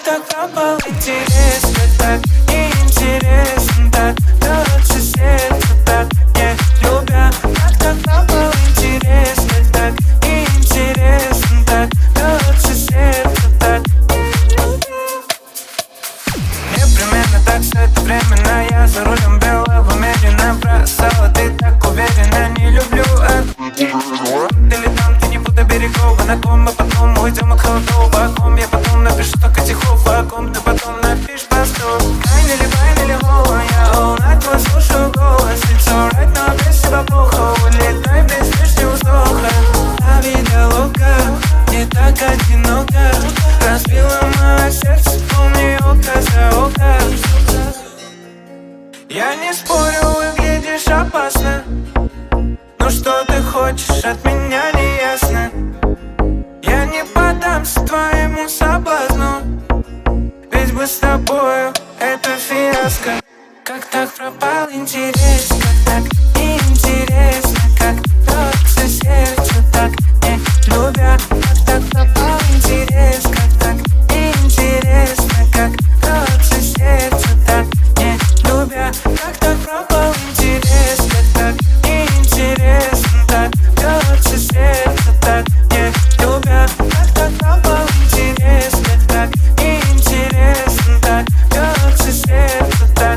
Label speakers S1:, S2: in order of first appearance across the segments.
S1: так пропал интерес? Как так неинтересно, так бьется сердце, так не любя. Как так пропал интерес? Как так неинтересно, так бьется сердце, так не любя. Мне примерно так все это временно. Я за рулем белого медленно бросала. Ты так уверена, не люблю это. Ты ли там, ты не буду берегов. На ком мы потом уйдем от холодов. О ком я потом напишу только стихов. О ком ты потом напишешь постов. Файнали, голова. Я all night твой слушаю голос. It's alright, но без тебя плохо. Улетай без лишнего вздоха. La vida loca, не так одиноко. Разбила мое сердце, помни око за око. Я не спорю, выглядишь опасно. Но что ты хочешь от меня, не ясно. Я не поддамся твоему соблазну, ведь бы с тобою это фиаско. Как так пропал интерес? Как так неинтересно? Как бьется сердце, так не любя. Как так пропал интерес? Как так неинтересно? Как бьется сердце, так не любя. Как так пропал интерес? Как так неинтересно? Так бьется сердце, так не любя. Как так пропал интерес? Как так неинтересно? Так бьется сердце, так.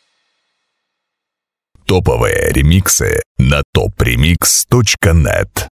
S2: Топовые ремиксы на topremix.net.